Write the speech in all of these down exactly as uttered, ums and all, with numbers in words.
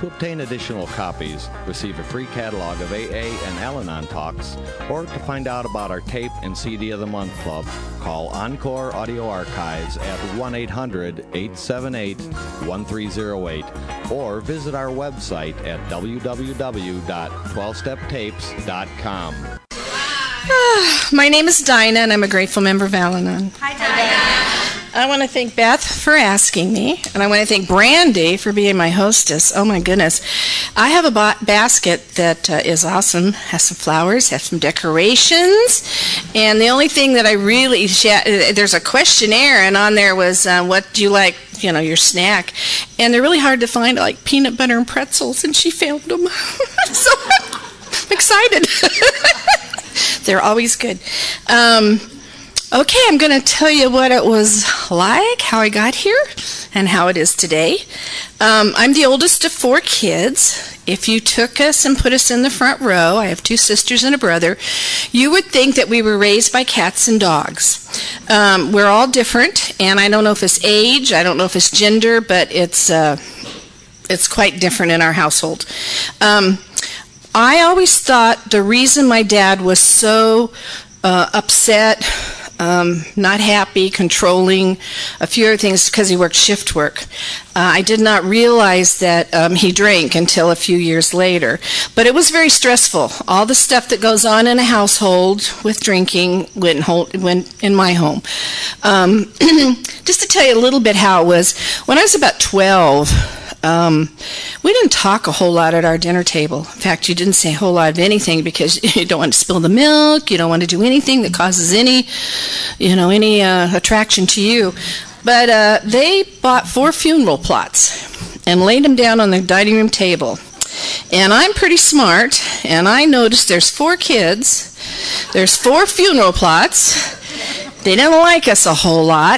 To obtain additional copies, receive a free catalog of A A and Al-Anon talks, or to find out about our tape and C D of the Month Club, call Encore Audio Archives at one eight hundred, eight seven eight, one three zero eight or visit our website at w w w dot twelve step tapes dot com. My name is Dinah, and I'm a grateful member of Al-Anon. Hi, Dinah. I want to thank Beth for asking me, and I want to thank Brandy for being my hostess. Oh, my goodness. I have a ba- basket that uh, is awesome, has some flowers, has some decorations, and the only thing that I really, she, uh, there's a questionnaire, and on there was, uh, what do you like, you know, your snack, and they're really hard to find, like peanut butter and pretzels, and she found them. So I'm excited. They're always good. Um, okay, I'm going to tell you what it was like, how I got here, and how it is today. Um, I'm the oldest of four kids. If you took us and put us in the front row, I have two sisters and a brother, you would think that we were raised by cats and dogs. Um, we're all different, and I don't know if it's age, I don't know if it's gender, but it's uh, it's quite different in our household. Um, I always thought the reason my dad was so uh, upset, um, not happy, controlling, a few other things, because he worked shift work. Uh, I did not realize that um, he drank until a few years later. But it was very stressful. All the stuff that goes on in a household with drinking went, hold, went in my home. Um, just to tell you a little bit how it was, when I was about twelve, Um, we didn't talk a whole lot at our dinner table. In fact, you didn't say a whole lot of anything because you don't want to spill the milk, you don't want to do anything that causes any, you know, any uh, attraction to you. But uh, they bought four funeral plots and laid them down on the dining room table. And I'm pretty smart, and I noticed there's four kids, there's four funeral plots. They didn't like us a whole lot.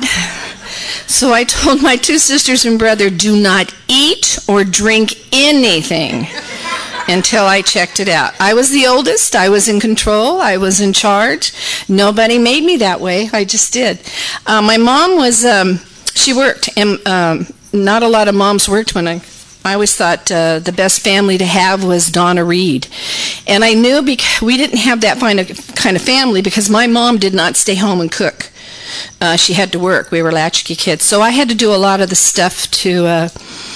So I told my two sisters and brother, do not eat or drink anything until I checked it out. I was the oldest. I was in control. I was in charge. Nobody made me that way. I just did. Uh, my mom was, um, she worked, and um, not a lot of moms worked when I, I always thought uh, the best family to have was Donna Reed. And I knew because we didn't have that kind of, kind of family because my mom did not stay home and cook. Uh, she had to work. We were latchkey kids. So I had to do a lot of the stuff to uh,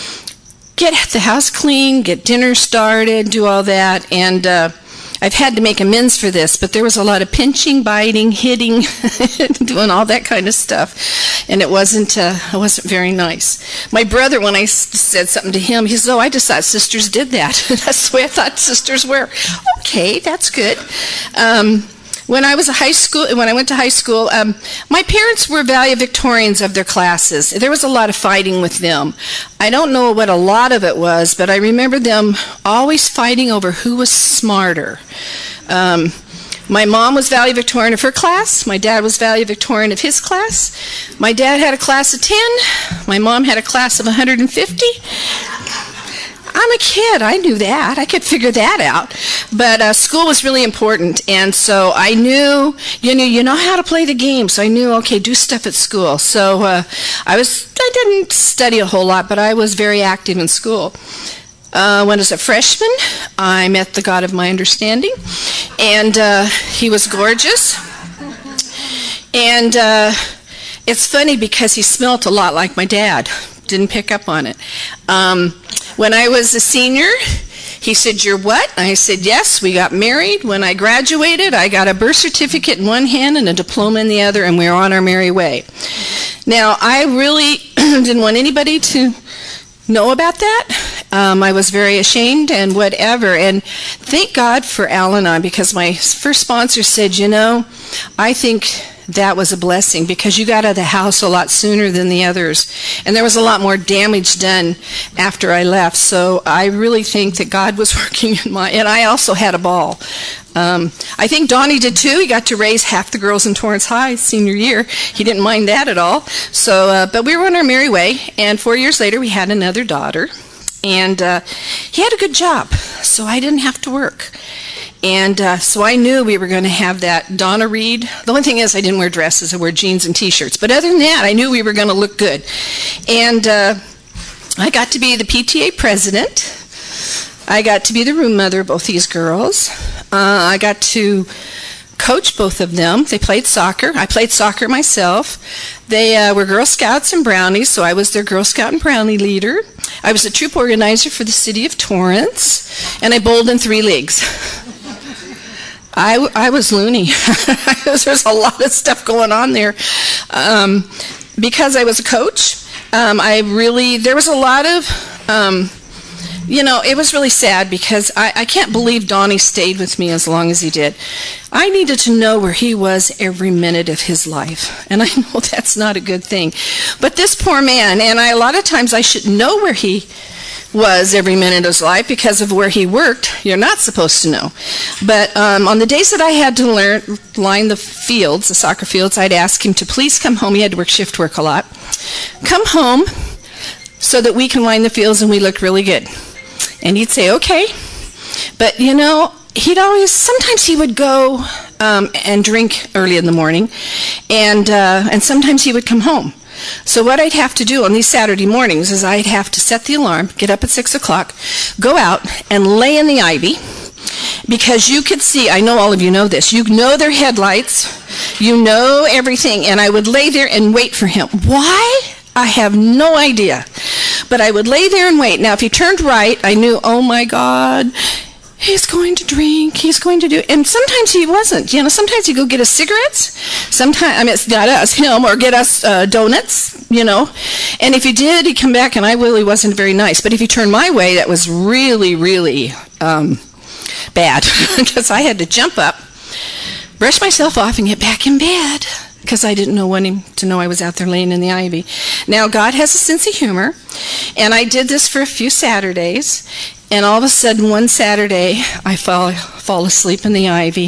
get the house clean, get dinner started, do all that. And uh, I've had to make amends for this, but there was a lot of pinching, biting, hitting, doing all that kind of stuff. And it wasn't uh, it wasn't very nice. My brother, when I s- said something to him, he said, oh, I just thought sisters did that. That's the way I thought sisters were. Okay, that's good. Um When I was a high school, when I went to high school, um, my parents were valedictorians of their classes. There was a lot of fighting with them. I don't know what a lot of it was, but I remember them always fighting over who was smarter. Um, my mom was valedictorian of her class. My dad was valedictorian of his class. My dad had a class of ten. My mom had a class of one hundred fifty. I'm a kid. I knew that. I could figure that out. But uh, school was really important, and so I knew, you know, you know how to play the game. So I knew, okay, do stuff at school. So uh, I was, I didn't study a whole lot, but I was very active in school. Uh, when I was a freshman, I met the God of my understanding, and uh, he was gorgeous. And uh, it's funny because he smelt a lot like my dad. Didn't pick up on it. Um, when I was a senior, he said, you're what? I said, yes, we got married. When I graduated, I got a birth certificate in one hand and a diploma in the other, and we were on our merry way. Now, I really didn't want anybody to know about that. Um, I was very ashamed and whatever. And thank God for Al-Anon, because my first sponsor said, you know, I think that was a blessing because you got out of the house a lot sooner than the others. And there was a lot more damage done after I left. So I really think that God was working in my... And I also had a ball. Um, I think Donnie did too. He got to raise half the girls in Torrance High senior year. He didn't mind that at all. So, uh, but we were on our merry way. And four years later, we had another daughter. And uh, he had a good job. So I didn't have to work. And uh, so I knew we were going to have that Donna Reed. The only thing is I didn't wear dresses. I wore jeans and T-shirts. But other than that, I knew we were going to look good. And uh, I got to be the P T A president. I got to be the room mother of both these girls. Uh, I got to coach both of them. They played soccer. I played soccer myself. They uh, were Girl Scouts and Brownies, so I was their Girl Scout and Brownie leader. I was a troop organizer for the city of Torrance, and I bowled in three leagues. I, I was loony. There's a lot of stuff going on there. Um, because I was a coach, um, I really, there was a lot of, um, you know, it was really sad because I, I can't believe Donnie stayed with me as long as he did. I needed to know where he was every minute of his life, and I know that's not a good thing. But this poor man, and I, a lot of times I should know where he was every minute of his life because of where he worked. You're not supposed to know. But um, on the days that I had to learn line the fields, the soccer fields, I'd ask him to please come home. He had to work shift work a lot. Come home so that we can line the fields and we look really good. And he'd say, okay. But, you know, he'd always, sometimes he would go um, and drink early in the morning, and uh, and sometimes he would come home. So what I'd have to do on these Saturday mornings is I'd have to set the alarm, get up at six o'clock, go out and lay in the ivy, because you could see, I know all of you know this, you know their headlights, you know everything, and I would lay there and wait for him. Why? I have no idea. But I would lay there and wait. Now, if he turned right, I knew, oh my God, he's going to drink, he's going to do, and sometimes he wasn't. You know, sometimes he'd go get us cigarettes, sometimes, I mean, it's not us, him, or get us uh, donuts, you know, and if he did, he'd come back, and I really wasn't very nice. But if he turned my way, that was really, really um, bad, because I had to jump up, brush myself off, and get back in bed, because I didn't know want him to know I was out there laying in the ivy. Now, God has a sense of humor, and I did this for a few Saturdays, and all of a sudden, one Saturday, I fall, fall asleep in the ivy.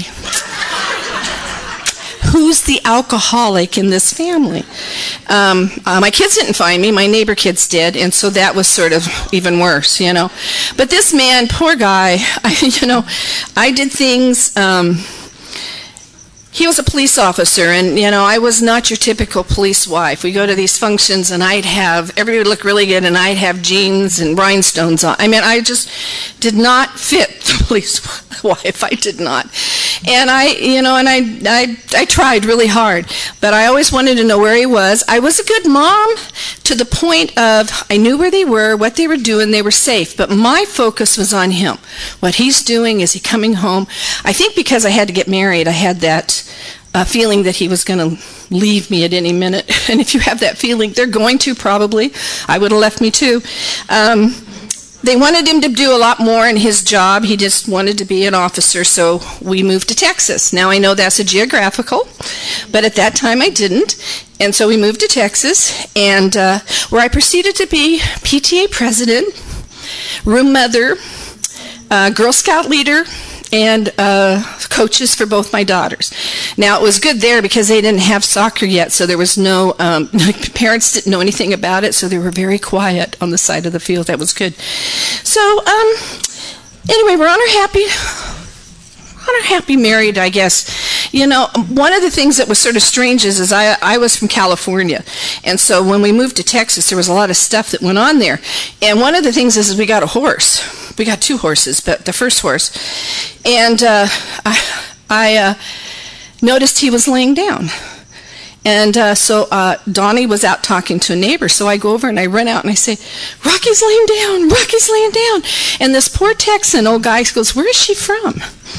Who's the alcoholic in this family? Um, uh, my kids didn't find me. My neighbor kids did, and so that was sort of even worse, you know. But this man, poor guy, I, you know, I did things... Um, He was a police officer, and, you know, I was not your typical police wife. We go to these functions, and I'd have, everybody would look really good, and I'd have jeans and rhinestones on. I mean, I just did not fit the police wife. I did not. And I, you know, and I, I, I tried really hard, but I always wanted to know where he was. I was a good mom to the point of I knew where they were, what they were doing, they were safe, but my focus was on him. What he's doing, is he coming home? I think because I had to get married, I had that uh, feeling that he was going to leave me at any minute. And if you have that feeling, they're going to probably. I would have left me too. Um, They wanted him to do a lot more in his job. He just wanted to be an officer, so we moved to Texas. Now, I know that's a geographical, but at that time I didn't. And so we moved to Texas, and uh, where I proceeded to be P T A president, room mother, uh, Girl Scout leader, and uh, coaches for both my daughters. Now, it was good there because they didn't have soccer yet, so there was no, um, parents didn't know anything about it, so they were very quiet on the side of the field. That was good. So, um, anyway, we're on our happy, on our happy married, I guess. You know, one of the things that was sort of strange is, is I, I was from California, and so when we moved to Texas, there was a lot of stuff that went on there. And one of the things is, is we got a horse. We got two horses, but the first horse. And uh, I, I uh, noticed he was laying down. And uh, so uh, Donnie was out talking to a neighbor, so I go over and I run out and I say, Rocky's laying down, Rocky's laying down. And this poor Texan old guy goes, where is she from?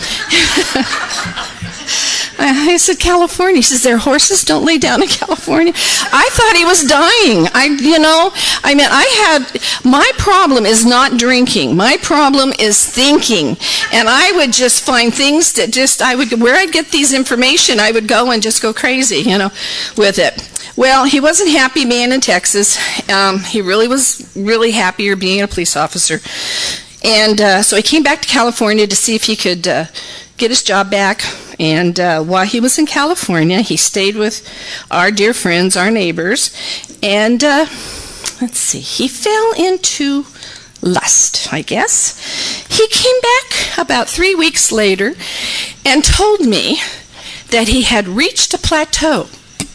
I said, California. He says, their horses don't lay down in California. I thought he was dying. I, you know, I mean, I had, my problem is not drinking. My problem is thinking. And I would just find things that just, I would, where I'd get these information, I would go and just go crazy, you know, with it. Well, he wasn't happy being in Texas. Um, he really was really happier being a police officer. And uh, so he came back to California to see if he could uh, get his job back. And uh, while he was in California, he stayed with our dear friends, our neighbors. And uh, let's see, he fell into lust, I guess. He came back about three weeks later and told me that he had reached a plateau.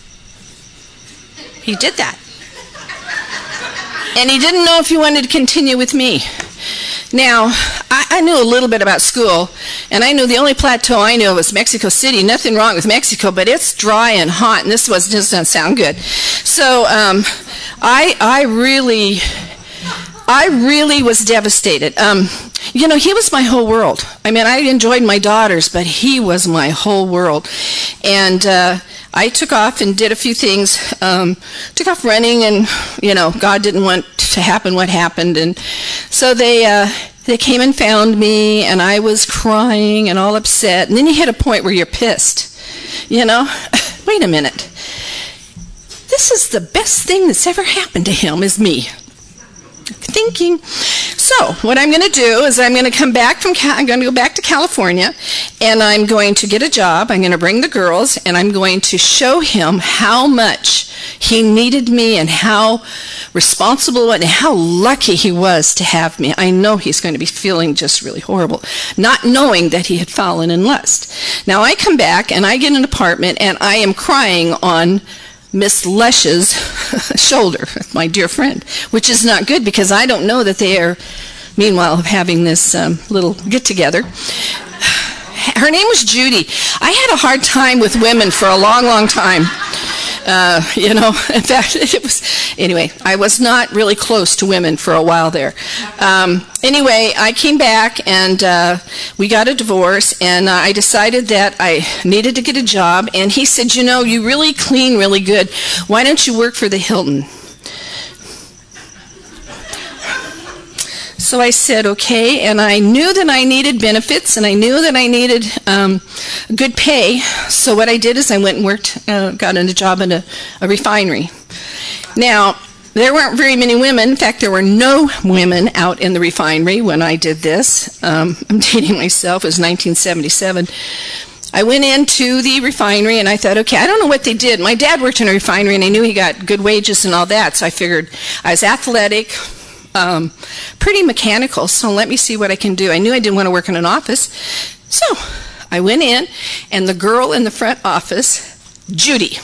He did that. And he didn't know if he wanted to continue with me. Now, I, I knew a little bit about school, and I knew the only plateau I knew was Mexico City. Nothing wrong with Mexico, but it's dry and hot, and this was just doesn't sound good. So um, I, I really, I really was devastated. Um, you know, he was my whole world. I mean, I enjoyed my daughters, but he was my whole world. And uh, I took off and did a few things. Um, took off running, and, you know, God didn't want to happen what happened. And so they uh, they came and found me, and I was crying and all upset. And then you hit a point where you're pissed. You know, wait a minute. This is the best thing that's ever happened to him is me. Thinking. So what I'm going to do is I'm going to come back from, I'm going to go back to California, and I'm going to get a job. I'm going to bring the girls, and I'm going to show him how much he needed me and how responsible and how lucky he was to have me. I know he's going to be feeling just really horrible, not knowing that he had fallen in lust. Now I come back, and I get an apartment, and I am crying on Miss Lush's shoulder, my dear friend, which is not good because I don't know that they are, meanwhile, having this um, little get-together. Her name was Judy. I had a hard time with women for a long, long time. Uh, you know, in fact, it was, anyway, I was not really close to women for a while there. Um, anyway, I came back, and uh, we got a divorce, and uh, I decided that I needed to get a job, and he said, you know, you really clean really good. Why don't you work for the Hilton? So I said, okay, and I knew that I needed benefits, and I knew that I needed um, good pay. So what I did is I went and worked, uh, got a job in a, a refinery. Now, there weren't very many women. In fact, there were no women out in the refinery when I did this. Um, I'm dating myself. It was nineteen seventy-seven. I went into the refinery, and I thought, okay, I don't know what they did. My dad worked in a refinery, and I knew he got good wages and all that, so I figured I was athletic, Um, pretty mechanical, so let me see what I can do. I knew I didn't want to work in an office, so I went in, and the girl in the front office, Judy.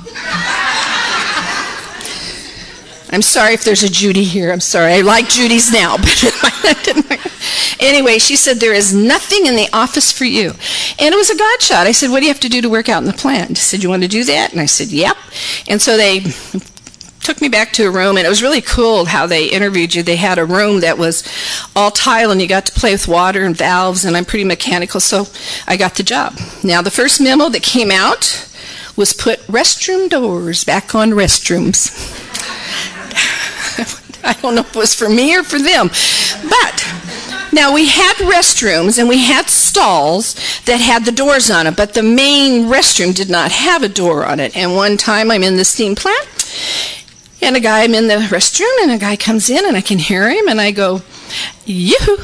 I'm sorry if there's a Judy here. I'm sorry. I like Judys now, but I didn't. Anyway, she said, there is nothing in the office for you. And it was a God shot. I said, what do you have to do to work out in the plant? She said, you want to do that? And I said, yep. And so they took me back to a room, and it was really cool how they interviewed you. They had a room that was all tile, and you got to play with water and valves, and I'm pretty mechanical, so I got the job. Now, the first memo that came out was put restroom doors back on restrooms. I don't know if it was for me or for them, but now we had restrooms, and we had stalls that had the doors on it, but the main restroom did not have a door on it. And one time I'm in the steam plant, and a guy, I'm in the restroom, and a guy comes in, and I can hear him, and I go, yoo-hoo.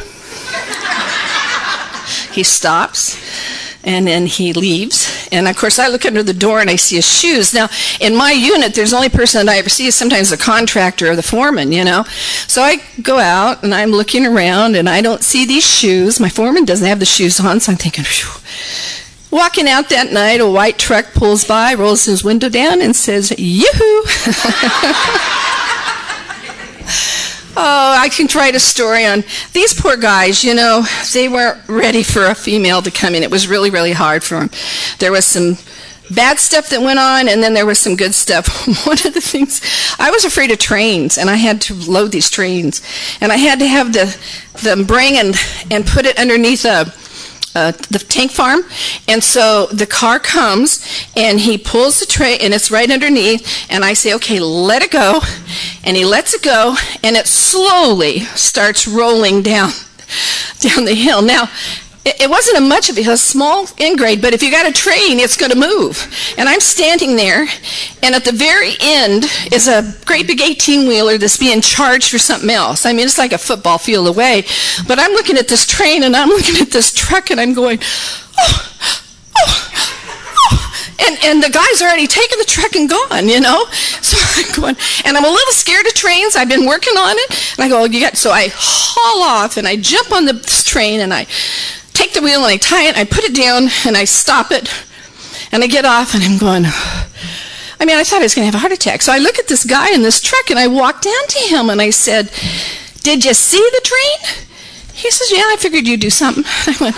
He stops, and then he leaves. And, of course, I look under the door, and I see his shoes. Now, in my unit, there's the only person that I ever see is sometimes the contractor or the foreman, you know. So I go out, and I'm looking around, and I don't see these shoes. My foreman doesn't have the shoes on, so I'm thinking, phew. Walking out that night, a white truck pulls by, rolls his window down, and says, yoo-hoo. Oh, I can write a story on these poor guys. You know, they weren't ready for a female to come in. It was really, really hard for them. There was some bad stuff that went on, and then there was some good stuff. One of the things, I was afraid of trains, and I had to load these trains, and I had to have the them bring and, and put it underneath a Uh, the tank farm, and so the car comes, and he pulls the tray, and it's right underneath, and I say, okay, let it go, and he lets it go, and it slowly starts rolling down, down the hill. Now, it, it wasn't a much of it, it was small in grade, but if you got a train, it's going to move. And I'm standing there, and at the very end is a great big eighteen-wheeler that's being charged for something else. I mean, it's like a football field away. But I'm looking at this train, and I'm looking at this truck, and I'm going, oh, oh, oh. And, and the guy's already taken the truck and gone, you know. So I'm going, and I'm a little scared of trains. I've been working on it. And I go, you got, so I haul off, and I jump on the train, and I take the wheel, and I tie it, and I put it down, and I stop it, and I get off, and I'm going, I mean, I thought I was going to have a heart attack. So I look at this guy in this truck, and I walk down to him, and I said, did you see the train? He says, yeah, I figured you'd do something. I went,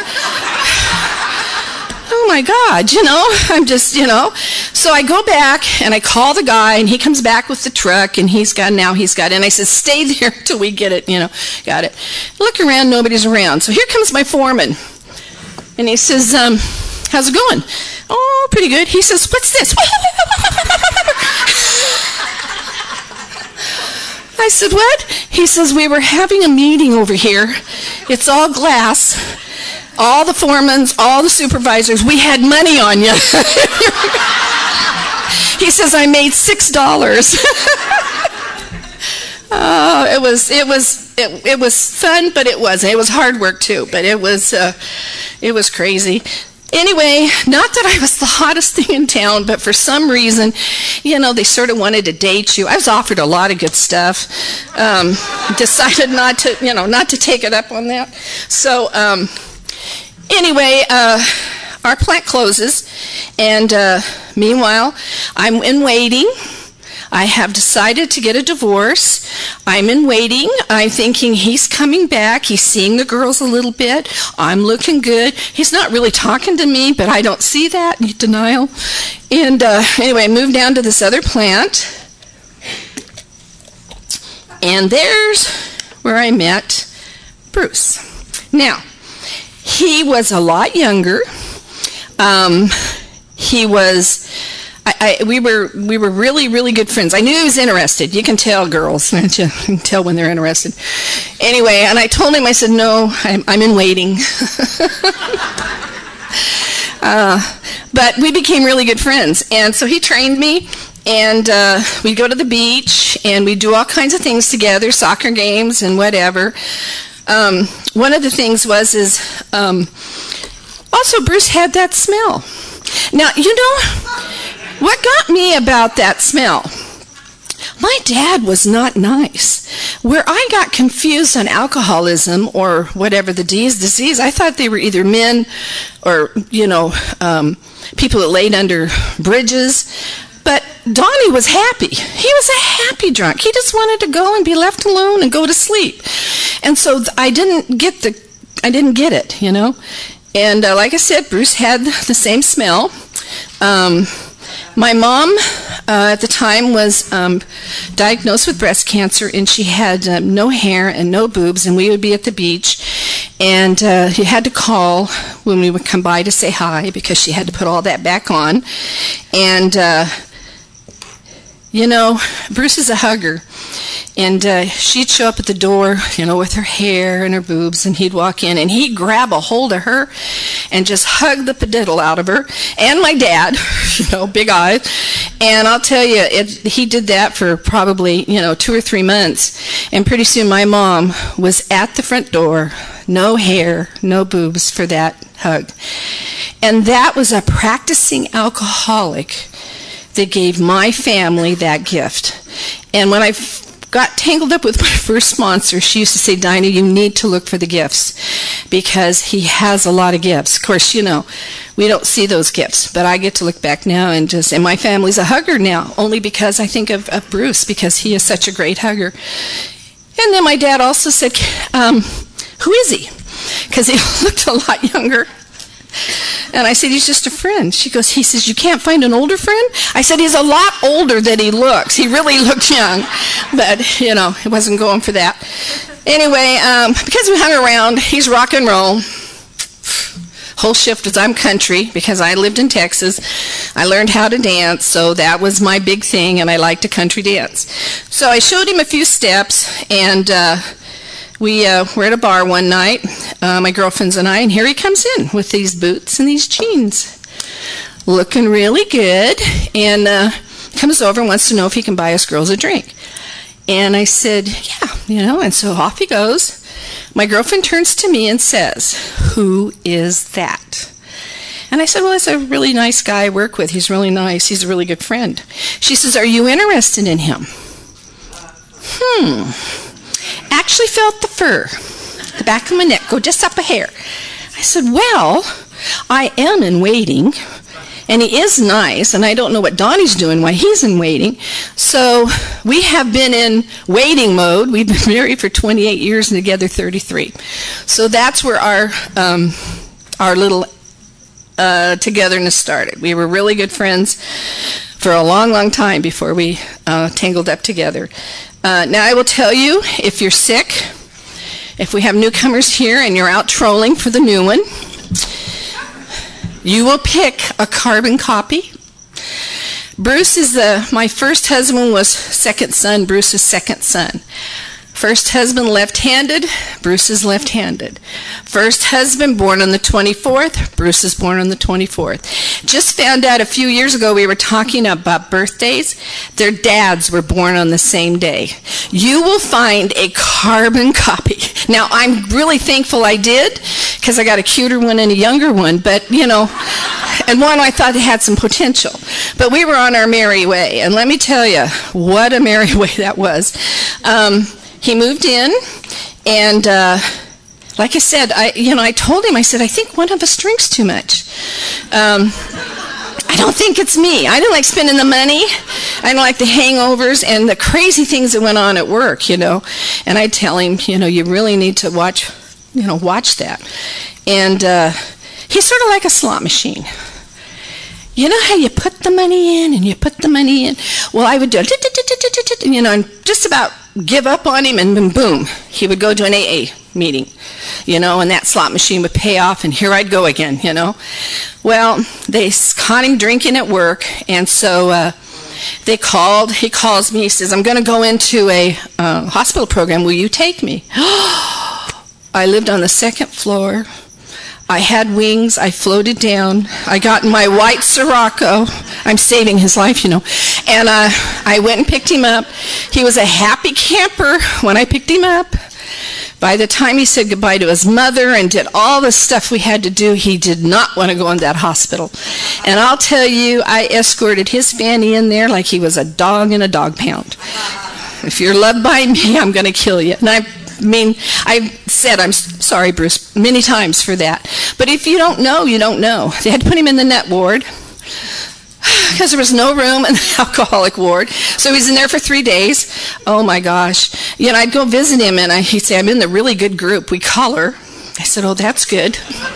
oh my God, you know, I'm just, you know. So I go back and I call the guy and he comes back with the truck and he's got, now he's got it. And I said, stay there till we get it, you know, got it. Look around, nobody's around. So here comes my foreman. And he says, um, how's it going? Oh, pretty good. He says, what's this? I said, what? He says, we were having a meeting over here. It's all glass. All the foremans, all the supervisors, we had money on you. He says, I made six dollars. Oh, it was, it was, it, it was fun, but it wasn't. It was hard work too, but it was, uh, it was crazy. Anyway, not that I was the hottest thing in town, but for some reason, you know, they sort of wanted to date you. I was offered a lot of good stuff. Um, decided not to, you know, not to take it up on that. So, um, anyway, uh, our plant closes, and uh, meanwhile, I'm in waiting. I have decided to get a divorce. I'm in waiting. I'm thinking he's coming back. He's seeing the girls a little bit. I'm looking good. He's not really talking to me, but I don't see that. Denial. And uh, anyway, I moved down to this other plant. And there's where I met Bruce. Now, he was a lot younger. Um, he was... I, I, we were we were really, really good friends. I knew he was interested. You can tell girls. You can tell when they're interested. Anyway, and I told him, I said, no, I'm, I'm in waiting. uh, but we became really good friends. And so he trained me, and uh, we'd go to the beach, and we'd do all kinds of things together, soccer games and whatever. Um, one of the things was, is um, also Bruce had that smell. Now, you know... what got me about that smell? My dad was not nice. Where I got confused on alcoholism or whatever the disease, I thought they were either men or, you know, um, people that laid under bridges. But Donnie was happy. He was a happy drunk. He just wanted to go and be left alone and go to sleep. And so th- I didn't get the, I didn't get it, you know. And uh, like I said, Bruce had the same smell. Um... My mom, uh, at the time, was um, diagnosed with breast cancer, and she had um, no hair and no boobs, and we would be at the beach, and uh, you had to call when we would come by to say hi, because she had to put all that back on. And, uh, you know, Bruce is a hugger, and uh, she'd show up at the door, you know, with her hair and her boobs, and he'd walk in, and he'd grab a hold of her and just hug the padiddle out of her, and my dad, you know, big eyes. And I'll tell you, it, he did that for probably, you know, two or three months, and pretty soon my mom was at the front door, no hair, no boobs for that hug. And that was a practicing alcoholic that gave my family that gift. And when I got tangled up with my first sponsor, she used to say, Dinah, you need to look for the gifts, because he has a lot of gifts. Of course, you know, we don't see those gifts, but I get to look back now and just, and my family's a hugger now, only because I think of, of Bruce, because he is such a great hugger. And then my dad also said, um, who is he? Because he looked a lot younger. And I said, he's just a friend. She goes, he says, you can't find an older friend? I said, he's a lot older than he looks. He really looked young. But, you know, he wasn't going for that. Anyway, um, because we hung around, he's rock and roll. Whole shift was I'm country, because I lived in Texas. I learned how to dance, so that was my big thing, and I liked to country dance. So I showed him a few steps, and uh, we uh, were at a bar one night, uh, my girlfriends and I, and here he comes in with these boots and these jeans, looking really good, and uh, comes over and wants to know if he can buy us girls a drink. And I said, yeah, you know, and so off he goes. My girlfriend turns to me and says, who is that? And I said, well, it's a really nice guy I work with. He's really nice. He's a really good friend. She says, are you interested in him? Hmm. Actually felt the fur, the back of my neck, go just up a hair. I said, well, I am in waiting. and he is nice, and I don't know what Donnie's doing while he's in waiting. So we have been in waiting mode. We've been married for twenty-eight years and together thirty-three. So that's where our um, our little uh, togetherness started. We were really good friends for a long, long time before we uh, tangled up together. Uh, now I will tell you, if you're sick, if we have newcomers here and you're out trolling for the new one, you will pick a carbon copy. Bruce is the, my first husband was second son, Bruce's second son. First husband left-handed, Bruce is left-handed. First husband born on the twenty-fourth, Bruce is born on the twenty-fourth. Just found out a few years ago we were talking about birthdays. Their dads were born on the same day. You will find a carbon copy. Now, I'm really thankful I did, because I got a cuter one and a younger one, but, you know, and one I thought had some potential. But we were on our merry way, and let me tell you, what a merry way that was. Um, he moved in, and uh, like I said, I, you know, I told him, I said, I think one of us drinks too much. Um, I don't think it's me. I didn't like spending the money. I didn't like the hangovers and the crazy things that went on at work, you know. And I'd tell him, you know, you really need to watch, you know, watch that. And uh, he's sort of like a slot machine. You know how you put the money in and you put the money in? Well, I would do it, you know, and just about give up on him, and then boom, he would go to an A A meeting, you know, and that slot machine would pay off, and here I'd go again, you know. Well, they caught him drinking at work, and so uh, they called. He calls me. He says, I'm going to go into a uh, hospital program. Will you take me? I lived on the second floor. I had wings. I floated down. I got in my white Sirocco. I'm saving his life, you know. And uh, I went and picked him up. He was a happy camper when I picked him up. By the time he said goodbye to his mother and did all the stuff we had to do, he did not want to go in that hospital. And I'll tell you, I escorted his fanny in there like he was a dog in a dog pound. If you're loved by me, I'm going to kill you. And I I mean, I've said, I'm sorry, Bruce, many times for that. But if you don't know, you don't know. They had to put him in the net ward because there was no room in the alcoholic ward. So he was in there for three days. Oh, my gosh. You know, I'd go visit him, and I, he'd say, I'm in the really good group. We color. I said, oh, that's good.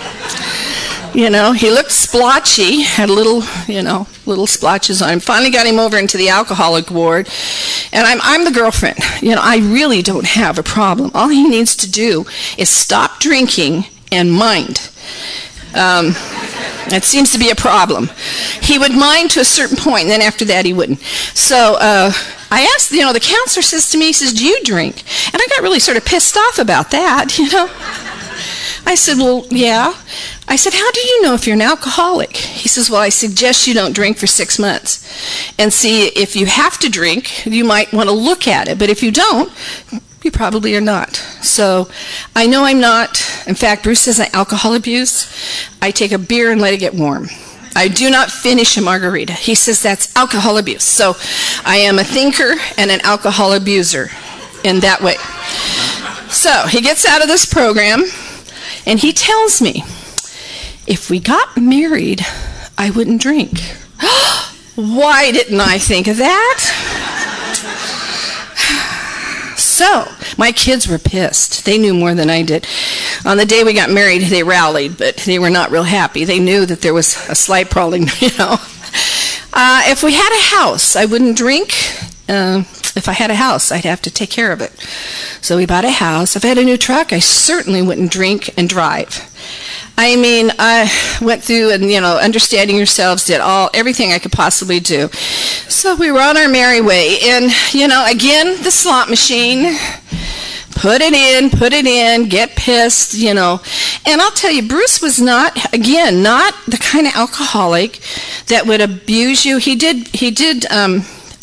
You know, he looked splotchy, had little, you know, little splotches on him. Finally got him over into the alcoholic ward, and I'm, I'm the girlfriend. You know, I really don't have a problem. All he needs to do is stop drinking and mind. Um, that seems to be a problem. He would mind to a certain point, and then after that he wouldn't. So uh, I asked, you know, the counselor says to me, he says, do you drink? And I got really sort of pissed off about that, you know. I said, well, yeah. I said, how do you know if you're an alcoholic? He says, well, I suggest you don't drink for six months. And see, if you have to drink, you might want to look at it. But if you don't, you probably are not. So I know I'm not. In fact, Bruce says alcohol abuse. I take a beer and let it get warm. I do not finish a margarita. He says that's alcohol abuse. So I am a thinker and an alcohol abuser in that way. So he gets out of this program, and he tells me, if we got married, I wouldn't drink. Why didn't I think of that? So, my kids were pissed. They knew more than I did. On the day we got married, they rallied, but they were not real happy. They knew that there was a slight problem, you know. Uh, if we had a house, I wouldn't drink. Uh, if I had a house, I'd have to take care of it. So we bought a house. If I had a new truck, I certainly wouldn't drink and drive. I mean, I went through and, you know, understanding yourselves, did all, everything I could possibly do. So we were on our merry way. And, you know, again, the slot machine, put it in, put it in, get pissed, you know. And I'll tell you, Bruce was not, again, not the kind of alcoholic that would abuse you. He did, he did, um,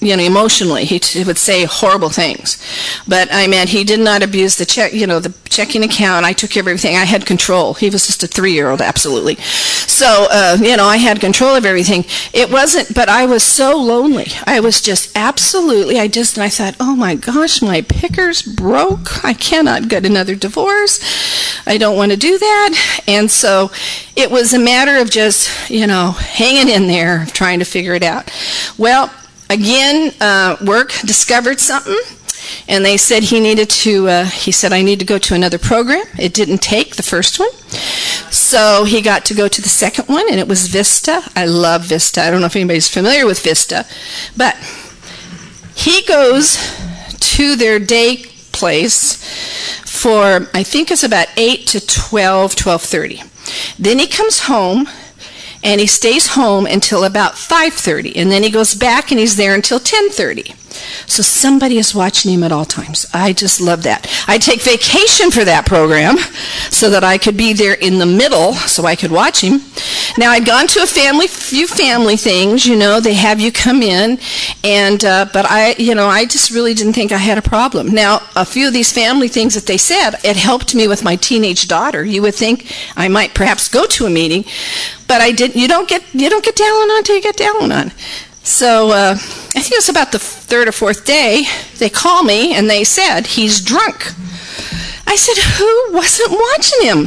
you know, emotionally. He, t- he would say horrible things. But I meant he did not abuse the check, you know, the checking account. I took care of everything. I had control. He was just a three-year-old, absolutely. So, uh, you know, I had control of everything. It wasn't, but I was so lonely. I was just absolutely, I just, and I thought, oh my gosh, my picker's broke. I cannot get another divorce. I don't want to do that. And so it was a matter of just, you know, hanging in there, trying to figure it out. Well, again, uh, work discovered something, and they said he needed to, uh, he said, I need to go to another program. It didn't take the first one. So he got to go to the second one, and it was Vista. I love Vista. I don't know if anybody's familiar with Vista, but he goes to their day place for, I think it's about eight to twelve, twelve thirty. Then he comes home, and he stays home until about five thirty, and then he goes back and he's there until ten thirty. So somebody is watching him at all times. I just love that. I take vacation for that program so that I could be there in the middle so I could watch him. Now, I'd gone to a family, few family things, you know, they have you come in, and uh, but I, you know, I just really didn't think I had a problem. Now, a few of these family things that they said, it helped me with my teenage daughter. You would think I might perhaps go to a meeting, but I didn't. You don't get you don't get down on until you get down on. So uh, I think it was about the third or fourth day, they call me and they said, he's drunk. I said, who wasn't watching him?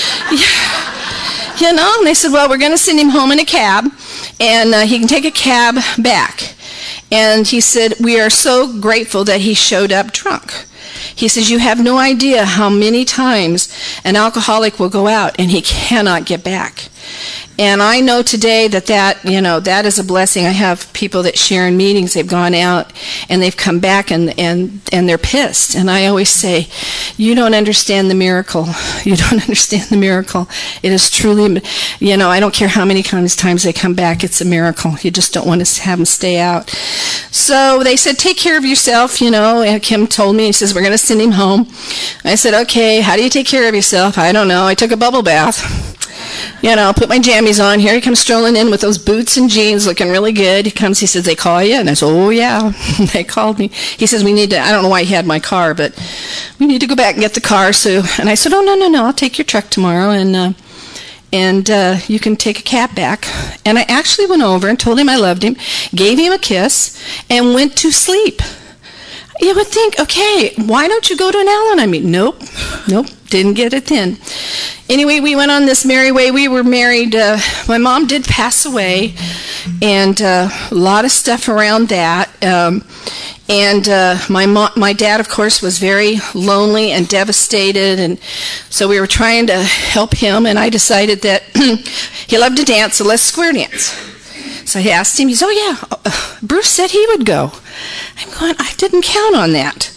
You know, and they said, well, we're going to send him home in a cab, and uh, he can take a cab back. And he said, we are so grateful that he showed up drunk. He says, you have no idea how many times an alcoholic will go out and he cannot get back. And I know today that that, you know, that is a blessing. I have people that share in meetings, they've gone out and they've come back and, and, and they're pissed. And I always say, you don't understand the miracle. You don't understand the miracle. It is truly, you know, I don't care how many times, times they come back, it's a miracle. You just don't want to have them stay out. So they said, take care of yourself, you know, and Kim told me, he says, we're going to send him home. I said, okay, how do you take care of yourself? I don't know. I took a bubble bath. You know, put my jammies on. Here he comes strolling in with those boots and jeans looking really good. He comes, he says, they call you? And I said, oh, yeah, they called me. He says, we need to, I don't know why he had my car, but we need to go back and get the car. So, and I said, oh, no, no, no, I'll take your truck tomorrow, and uh, and uh, you can take a cab back. And I actually went over and told him I loved him, gave him a kiss, and went to sleep. You would think, okay, why don't you go to an Al-Anon? I mean, nope, nope, didn't get it then. Anyway, we went on this merry way. We were married. Uh, my mom did pass away, and uh, a lot of stuff around that. Um, and uh, my mo- my dad, of course, was very lonely and devastated, and so we were trying to help him, and I decided that he loved to dance, so let's square dance. So I asked him, he said, oh, yeah, uh, Bruce said he would go. I'm going, I didn't count on that.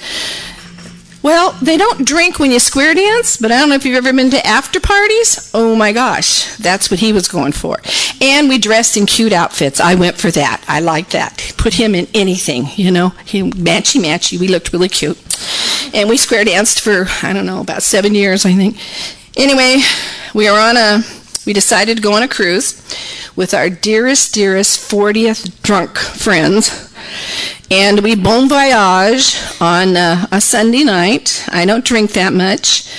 Well, they don't drink when you square dance, but I don't know if you've ever been to after parties. Oh, my gosh, that's what he was going for. And we dressed in cute outfits. I went for that. I liked that. Put him in anything, you know. He matchy-matchy. We looked really cute. And we square danced for, I don't know, about seven years, I think. Anyway, we were on a, we decided to go on a cruise with our dearest, dearest fortieth drunk friends. And we bon voyage on uh, a Sunday night. I don't drink that much.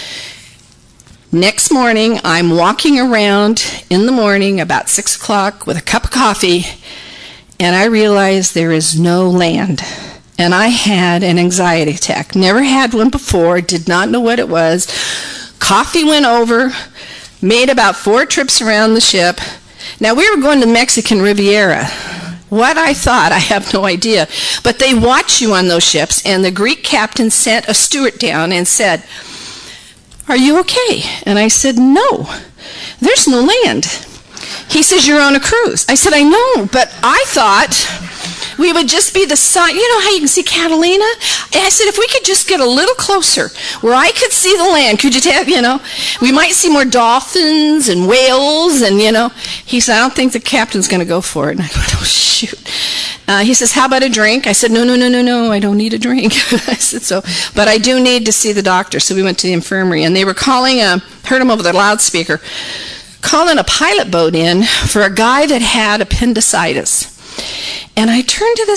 Next morning, I'm walking around in the morning about six o'clock with a cup of coffee, and I realize there is no land. And I had an anxiety attack. Never had one before, did not know what it was. Coffee went over, made about four trips around the ship. Now, we were going to the Mexican Riviera. What I thought, I have no idea. But they watch you on those ships, and the Greek captain sent a steward down and said, are you okay? And I said, no, there's no land. He says, you're on a cruise. I said, I know, but I thought we would just be the side. You know how you can see Catalina? And I said, if we could just get a little closer where I could see the land, could you tell, you know, we might see more dolphins and whales and, you know. He said, I don't think the captain's going to go for it. And I go, oh, shoot. Uh, he says, how about a drink? I said, no, no, no, no, no, I don't need a drink. I said, so, but I do need to see the doctor. So we went to the infirmary, and they were calling, a, heard him over the loudspeaker, calling a pilot boat in for a guy that had appendicitis. And I turned to this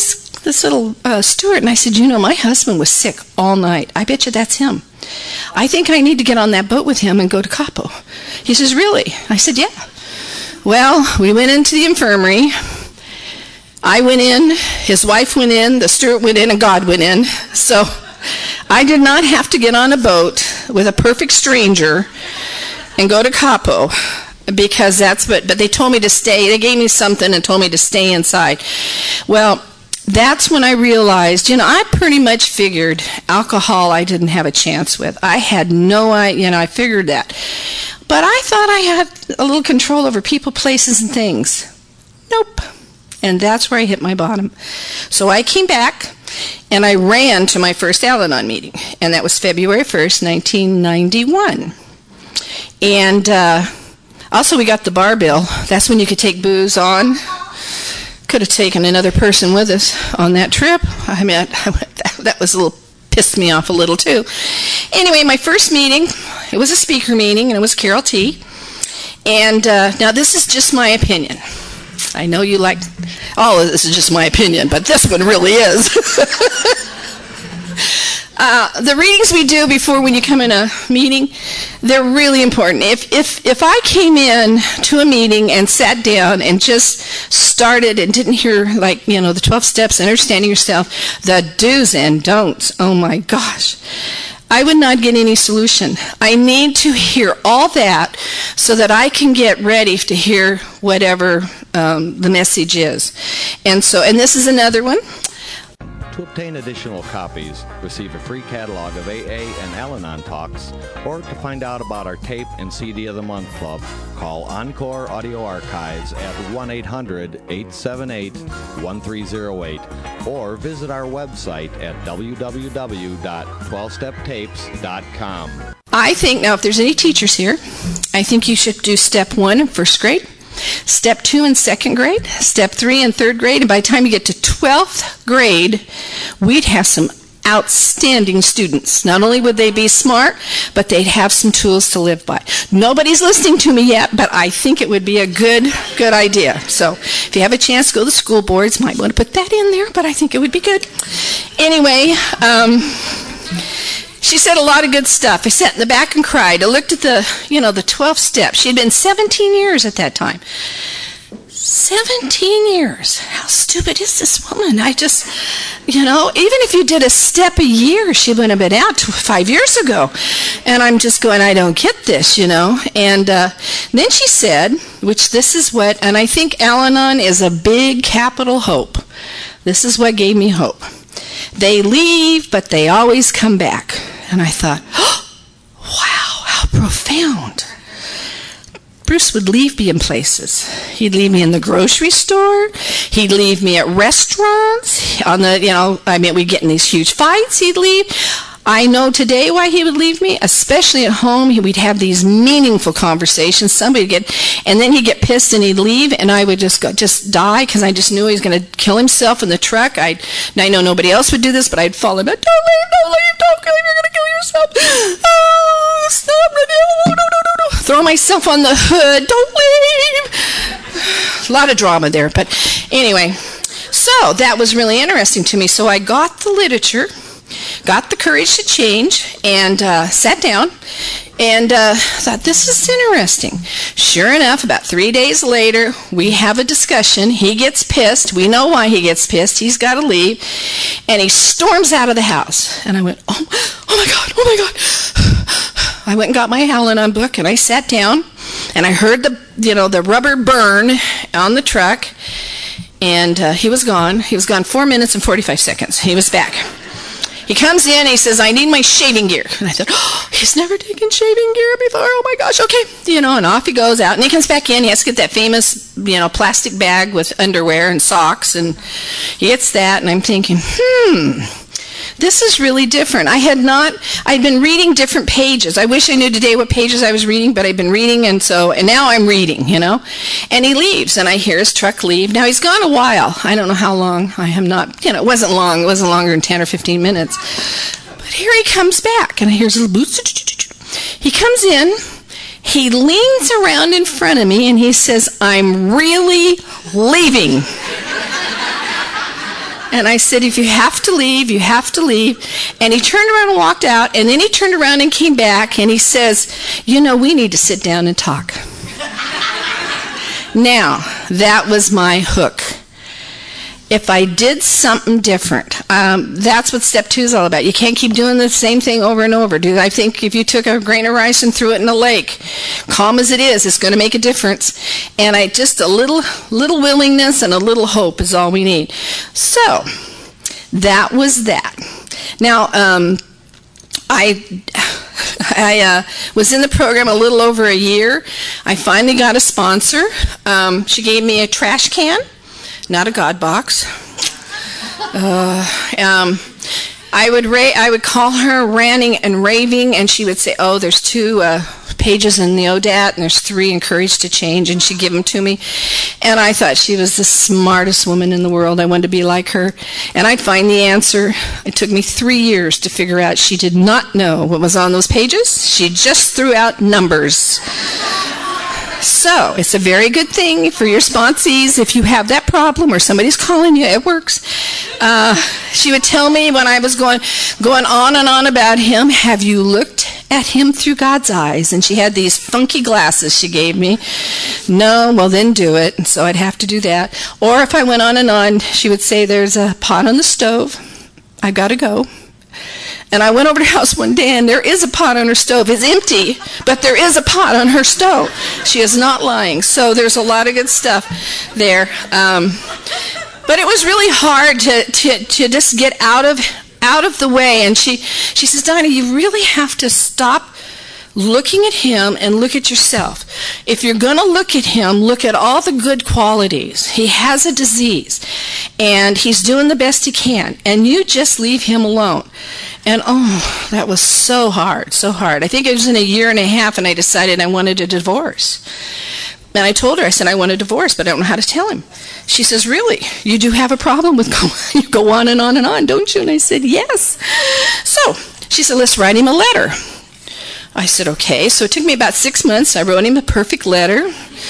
this little uh, Stuart, and I said, you know, my husband was sick all night. I bet you that's him. I think I need to get on that boat with him and go to Capo. He says, really? I said, yeah. Well, we went into the infirmary. I went in, his wife went in, the Stuart went in, and God went in. So I did not have to get on a boat with a perfect stranger and go to Capo, because that's what, but they told me to stay. They gave me something and told me to stay inside. Well, that's when I realized, you know, I pretty much figured alcohol I didn't have a chance with. I had no idea, you know, I figured that. But I thought I had a little control over people, places, and things. Nope. And that's where I hit my bottom. So I came back, and I ran to my first Al-Anon meeting, and that was February first, nineteen ninety-one. And uh, also we got the bar bill. That's when you could take booze on. Could have taken another person with us on that trip. I mean, that was a little, pissed me off a little too. Anyway, my first meeting, it was a speaker meeting, and it was Carol T. And uh, now this is just my opinion. I know you like, all of this is just my opinion, but this one really is. uh, the readings we do before when you come in a meeting, they're really important. If if if I came in to a meeting and sat down and just started and didn't hear, like, you know, the twelve steps, understanding yourself, the do's and don'ts, oh my gosh, I would not get any solution. I need to hear all that so that I can get ready to hear whatever um, the message is. And so, and this is another one. To obtain additional copies, receive a free catalog of A A and Al-Anon talks, or to find out about our tape and C D of the Month Club, call Encore Audio Archives at one eight hundred, eight seven eight, one three zero eight, or visit our website at w w w dot twelve step tapes dot com. I think, now if there's any teachers here, I think you should do step one in first grade, step two in second grade, step three in third grade, and by the time you get to twelfth grade, we'd have some outstanding students. Not only would they be smart, but they'd have some tools to live by. Nobody's listening to me yet, but I think it would be a good, good idea. So if you have a chance to go to the school boards, might want to put that in there, but I think it would be good. Anyway, um... she said a lot of good stuff. I sat in the back and cried. I looked at the, you know, the twelve steps. She had been seventeen years at that time. seventeen years. How stupid is this woman? I just, you know, even if you did a step a year, she wouldn't have been out five years ago. And I'm just going, I don't get this, you know. And uh, then she said, which this is what, and I think Al-Anon is a big capital hope. This is what gave me hope. They leave, but they always come back. And I thought, oh, wow, how profound. Bruce would leave me in places. He'd leave me in the grocery store. He'd leave me at restaurants. On the, you know, I mean, we'd get in these huge fights. He'd leave. I know today why he would leave me, especially at home. We'd have these meaningful conversations. Somebody would get, and then he'd get pissed and he'd leave, and I would just go, just die, because I just knew he was going to kill himself in the truck. I, I know nobody else would do this, but I'd fall in bed. Don't leave, don't leave, don't leave. You're going to kill yourself. Oh, stop it. No, no, no, no, no. Throw myself on the hood. Don't leave. A lot of drama there, but anyway. So that was really interesting to me. So I got the literature, got the courage to change, and uh, sat down and uh, thought, this is interesting. Sure enough, about three days later, we have a discussion. He gets pissed. We know why he gets pissed. He's got to leave. And he storms out of the house. And I went, oh, oh my God, oh my God. I went and got my Al-Anon book, and I sat down, and I heard the, you know, the rubber burn on the truck, and uh, he was gone. He was gone four minutes and forty-five seconds. He was back. He comes in and he says, I need my shaving gear. And I thought, oh, he's never taken shaving gear before. Oh my gosh, okay. You know, and off he goes out. And he comes back in. He has to get that famous, you know, plastic bag with underwear and socks. And he gets that. And I'm thinking, hmm, this is really different. I had not, I'd been reading different pages. I wish I knew today what pages I was reading, but I'd been reading, and so, and now I'm reading, you know. And he leaves, and I hear his truck leave. Now, he's gone a while. I don't know how long. I am not, you know, it wasn't long. It wasn't longer than ten or fifteen minutes. But here he comes back, and I hear his little boots. He comes in. He leans around in front of me, and he says, I'm really leaving. And I said, if you have to leave, you have to leave. And he turned around and walked out, and then he turned around and came back, and he says, you know, we need to sit down and talk. Now, that was my hook. If I did something different, um, that's what step two is all about. You can't keep doing the same thing over and over. Dude, I think if you took a grain of rice and threw it in a lake, calm as it is, it's going to make a difference. And I just a little, little willingness and a little hope is all we need. So that was that. Now, um, I. I uh, was in the program a little over a year. I finally got a sponsor. Um, she gave me a trash can, not a God box. Uh, um, I would ra- I would call her ranting and raving, and she would say, "Oh, there's two uh, pages in the O D A T, and there's three encouraged to change," and she'd give them to me. And I thought she was the smartest woman in the world. I wanted to be like her. And I'd find the answer. It took me three years to figure out she did not know what was on those pages. She just threw out numbers. So it's a very good thing for your sponsees if you have that problem or somebody's calling you. It works. Uh, she would tell me when I was going going on and on about him, have you looked at him through God's eyes? And she had these funky glasses she gave me. No, well then do it. And so I'd have to do that. Or if I went on and on, she would say, there's a pot on the stove. I've got to go. And I went over to her house one day, and there is a pot on her stove. It's empty, but there is a pot on her stove. She is not lying. So there's a lot of good stuff there. Um, but it was really hard to, to, to just get out of out of the way. And she, she says, Dinah, you really have to stop looking at him and look at yourself. If you're going to look at him, look at all the good qualities. He has a disease, and he's doing the best he can, and you just leave him alone. And oh, that was so hard, so hard. I think it was in a year and a half, and I decided I wanted a divorce. And I told her, I said, I want a divorce, but I don't know how to tell him. She says, really? You do have a problem with go, you go on and on and on, don't you? And I said, yes. So she said, let's write him a letter. I said, okay. So it took me about six months. I wrote him a perfect letter.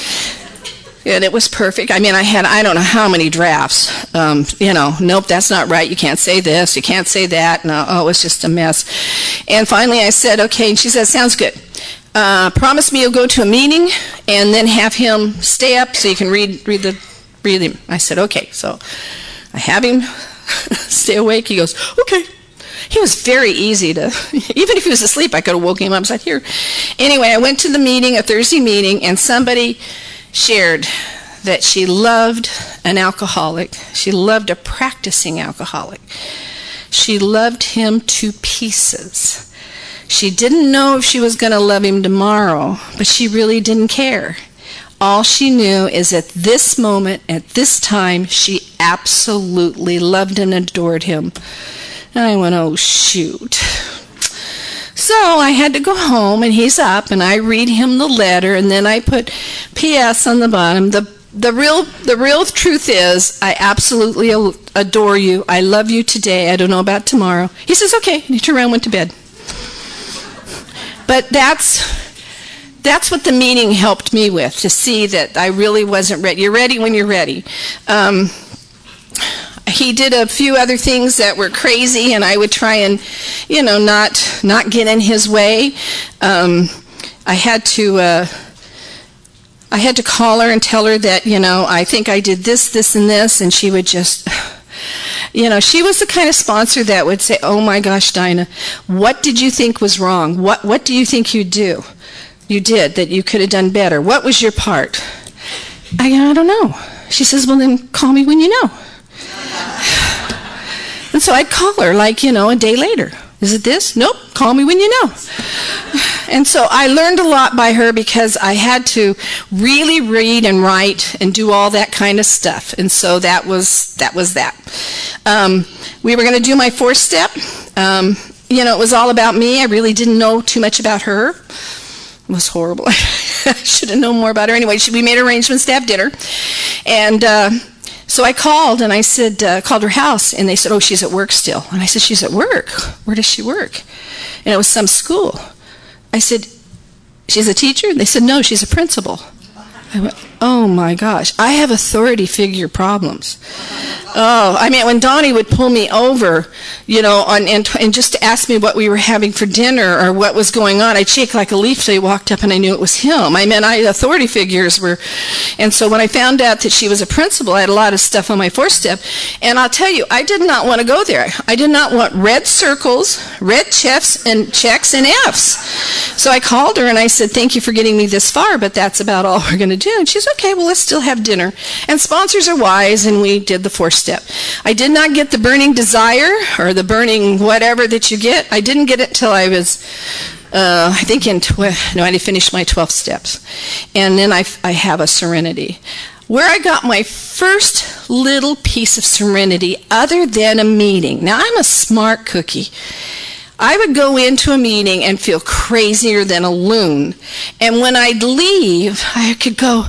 And it was perfect. I mean, I had, I don't know how many drafts. Um, you know, nope, that's not right. You can't say this. You can't say that. No, oh, it was just a mess. And finally I said, okay. And she said, sounds good. Uh, promise me you'll go to a meeting and then have him stay up so you can read read the read him. I said, okay. So I have him stay awake. He goes, okay. He was very easy to, even if he was asleep, I could have woken him up and said, here. Anyway, I went to the meeting, a Thursday meeting, and somebody shared that she loved an alcoholic. She loved a practicing alcoholic. She loved him to pieces. She didn't know if she was going to love him tomorrow, but she really didn't care. All she knew is at this moment, at this time, she absolutely loved and adored him. And I went, oh, shoot. So I had to go home, and he's up, and I read him the letter, and then I put P S on the bottom. The the real the real truth is, I absolutely adore you. I love you today. I don't know about tomorrow. He says, okay. And he turned around and went to bed. But that's that's what the meeting helped me with, to see that I really wasn't ready. You're ready when you're ready. Um, He did a few other things that were crazy, and I would try and, you know, not not get in his way. Um, I had to uh, I had to call her and tell her that, you know, I think I did this, this, and this, and she would just, you know, she was the kind of sponsor that would say, "Oh my gosh, Dinah, what did you think was wrong? What what do you think you do? You did that you could have done better. What was your part?" I I don't know. She says, "Well, then call me when you know." And so I'd call her, like, you know, a day later. Is it this? Nope. Call me when you know. And so I learned a lot by her, because I had to really read and write and do all that kind of stuff. And so that was that. Was that. Um, we were going to do my fourth step. Um, you know, it was all about me. I really didn't know too much about her. It was horrible. I should have known more about her. Anyway, we made arrangements to have dinner. And uh, so I called, and I said, uh, called her house, and they said, oh, she's at work still. And I said, she's at work? Where does she work? And it was some school. I said, she's a teacher? They said, no, she's a principal. I went, oh my gosh, I have authority figure problems. Oh, I mean, when Donnie would pull me over, you know, on, and, and just to ask me what we were having for dinner or what was going on, I'd shake like a leaf till he walked up and I knew it was him. I mean, I, authority figures were, and so when I found out that she was a principal, I had a lot of stuff on my four-step, and I'll tell you, I did not want to go there. I did not want red circles, red checks, and checks and Fs. So I called her and I said, thank you for getting me this far, but that's about all we're going to do. And she's, okay, well, let's still have dinner. And sponsors are wise, and we did the four-step. I did not get the burning desire or the burning whatever that you get. I didn't get it till I was, uh, I think in, tw- no, I didn't finish my twelve steps. And then I, I have a serenity. Where I got my first little piece of serenity other than a meeting. Now, I'm a smart cookie. I would go into a meeting and feel crazier than a loon. And when I'd leave, I could go,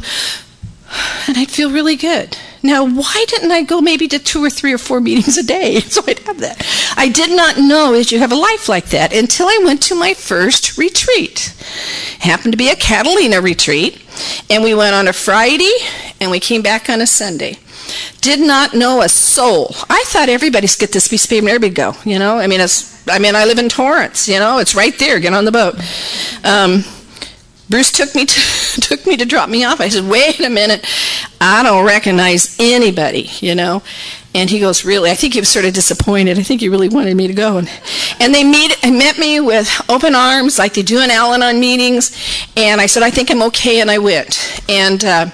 and I'd feel really good. Now, why didn't I go maybe to two or three or four meetings a day so I'd have that? I did not know that you have a life like that until I went to my first retreat. Happened to be a Catalina retreat, and we went on a Friday, and we came back on a Sunday. Did not know a soul. I thought everybody's get this piece of paper and everybody go, you know? I mean, it's, I mean, I live in Torrance, you know? It's right there. Get on the boat. Um, Bruce took me to, took me to drop me off. I said, wait a minute. I don't recognize anybody, you know? And he goes, really? I think he was sort of disappointed. I think he really wanted me to go. And, and they meet, and met me with open arms like they do in Al-Anon meetings. And I said, I think I'm okay, and I went. And uh,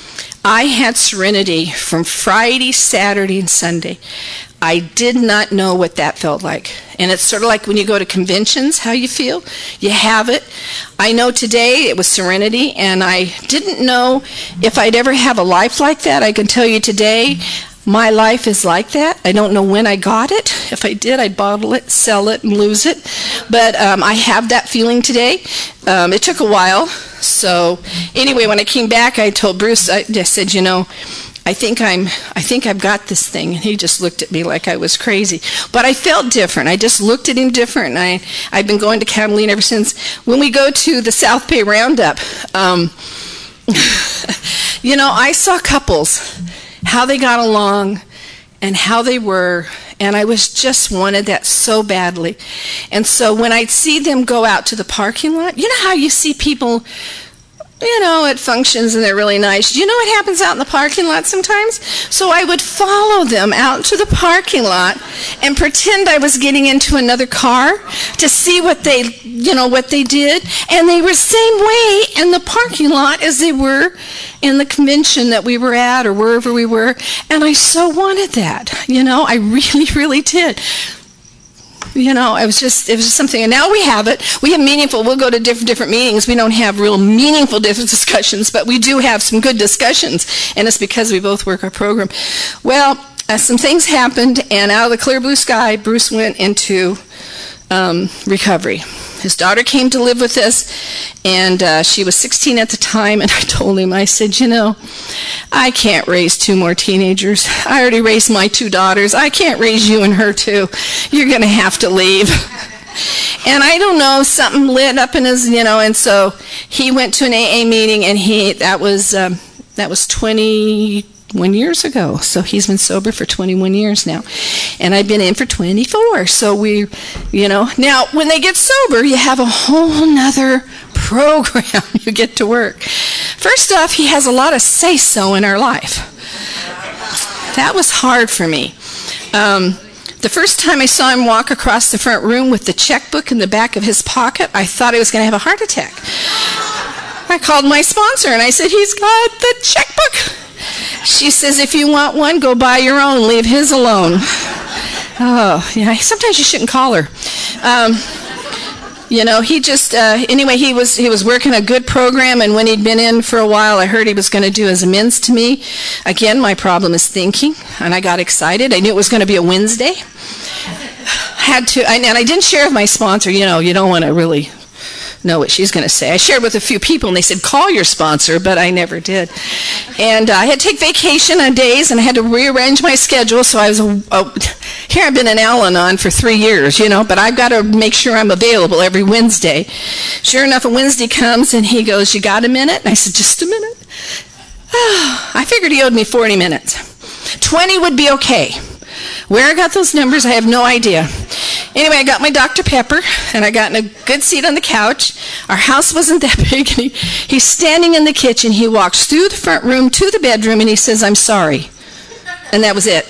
I had serenity from Friday, Saturday, and Sunday. I did not know what that felt like. And it's sort of like when you go to conventions, how you feel. You have it. I know today it was serenity, and I didn't know if I'd ever have a life like that. I can tell you today, my life is like that. I don't know when I got it. If I did, I'd bottle it, sell it, and lose it. But um, I have that feeling today. Um, it took a while. So anyway, when I came back, I told Bruce, I just said, you know, I think I'm, I think I've got this thing. And he just looked at me like I was crazy. But I felt different. I just looked at him different. And I, I've been going to Catalina ever since. When we go to the South Bay Roundup, um, you know, I saw couples, how they got along and how they were. And I was just wanted that so badly. And so when I'd see them go out to the parking lot, you know how you see people, you know, at functions and they're really nice. Do you know what happens out in the parking lot sometimes? So I would follow them out to the parking lot and pretend I was getting into another car to see what they, you know, what they did. And they were same way in the parking lot as they were in the convention that we were at or wherever we were. And I so wanted that, you know, I really, really did. You know, it was just it was just something, and now we have it. We have meaningful. We'll go to different different meetings. We don't have real meaningful different discussions, but we do have some good discussions, and it's because we both work our program. Well, uh, some things happened, and out of the clear blue sky, Bruce went into um, recovery. His daughter came to live with us, and uh, she was sixteen at the time, and I told him, I said, you know, I can't raise two more teenagers. I already raised my two daughters. I can't raise you and her too. You're going to have to leave. And I don't know, something lit up in his, you know, and so he went to an A A meeting, and he, that was, um, that was twenty-one years ago. So he's been sober for twenty-one years now. And I've been in for twenty-four. So we, you know, now when they get sober, you have a whole nother program you get to work. First off, he has a lot of say-so in our life. That was hard for me. Um, the first time I saw him walk across the front room with the checkbook in the back of his pocket, I thought I was going to have a heart attack. I called my sponsor and I said, he's got the checkbook. She says, if you want one, go buy your own. Leave his alone. Oh, yeah. Sometimes you shouldn't call her. Um, you know, he just, uh, anyway, he was he was working a good program, and when he'd been in for a while, I heard he was going to do his amends to me. Again, my problem is thinking, and I got excited. I knew it was going to be a Wednesday. Had to, and I didn't share with my sponsor, you know, you don't want to really know what she's going to say. I shared with a few people, and they said, call your sponsor, but I never did. And uh, I had to take vacation on days, and I had to rearrange my schedule, so I was, a, a, here I've been in Al-Anon for three years, you know, but I've got to make sure I'm available every Wednesday. Sure enough, a Wednesday comes, and he goes, you got a minute? And I said, just a minute. I figured he owed me forty minutes. twenty would be okay. Where I got those numbers, I have no idea. Anyway, I got my Doctor Pepper, and I got in a good seat on the couch. Our house wasn't that big, and he, he's standing in the kitchen. He walks through the front room to the bedroom, and he says, "I'm sorry." And that was it.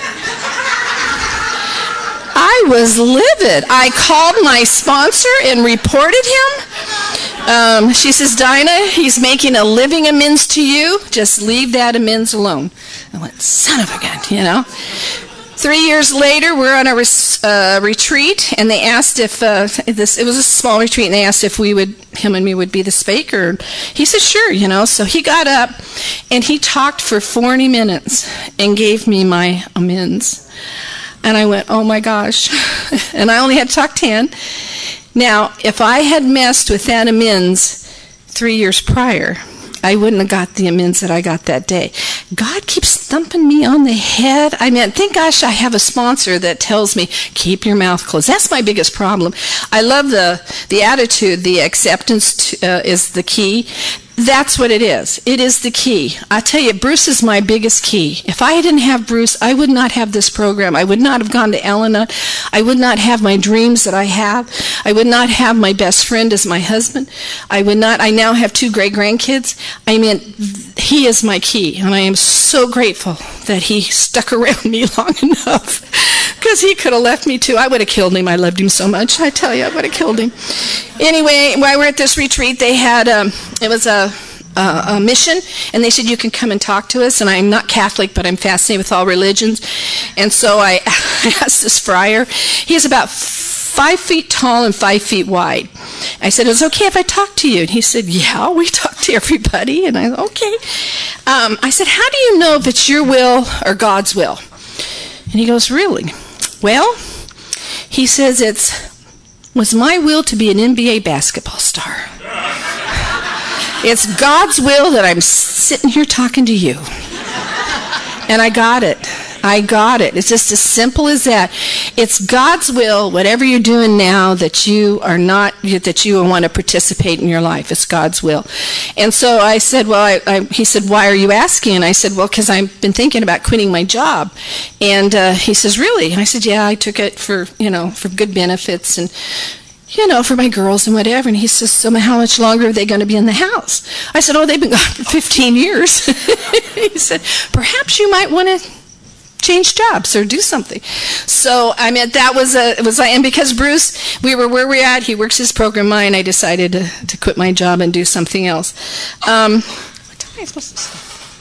I was livid. I called my sponsor and reported him. Um, she says, "Dinah, he's making a living amends to you. Just leave that amends alone." I went, son of a gun, you know. Three years later, we're on a res- uh, retreat, and they asked if uh, this. It was a small retreat, and they asked if we would, him and me, would be the speaker. He said, "Sure," you know. So he got up, and he talked for forty minutes and gave me my amends. And I went, "Oh my gosh!" And I only had to talk ten. Now, if I had messed with that amends three years prior, I wouldn't have got the amends that I got that day. God keeps thumping me on the head. I mean, thank gosh I have a sponsor that tells me, keep your mouth closed. That's my biggest problem. I love the, the attitude, the acceptance to, uh, is the key. That's what it is. It is the key. I tell you, Bruce is my biggest key. If I didn't have Bruce, I would not have this program. I would not have gone to Al-Anon. I would not have my dreams that I have. I would not have my best friend as my husband. I would not. I now have two great-grandkids. I mean, he is my key, and I am so grateful that he stuck around me long enough, because he could have left me too. I would have killed him. I loved him so much. I tell you, I would have killed him. Anyway, while we're at this retreat, they had, um, it was a Uh, a mission, and they said, "You can come and talk to us." And I'm not Catholic, but I'm fascinated with all religions. And so I, I asked this friar. He is about five feet tall and five feet wide. I said, "Is it okay if I talk to you?" And he said, "Yeah, we talk to everybody." And I said, "Okay." Um, I said, "How do you know if it's your will or God's will?" And he goes, "Really?" "Well," he says, "it's was my will to be an N B A basketball star. It's God's will that I'm sitting here talking to you." And I got it. I got it. It's just as simple as that. It's God's will, whatever you're doing now, that you are not, that you want to participate in your life. It's God's will. And so I said, well, I, I, he said, "Why are you asking?" And I said, "Well, because I've been thinking about quitting my job." And uh, he says, "Really?" And I said, "Yeah, I took it for, you know, for good benefits and, you know, for my girls and whatever." And he says, "So how much longer are they going to be in the house?" I said, "Oh, they've been gone for fifteen years. He said, "Perhaps you might want to change jobs or do something." So, I mean, that was a, it was like, and because Bruce, we were where we're at, he works his program, mine, I decided to, to quit my job and do something else. Um, what time am I supposed to start?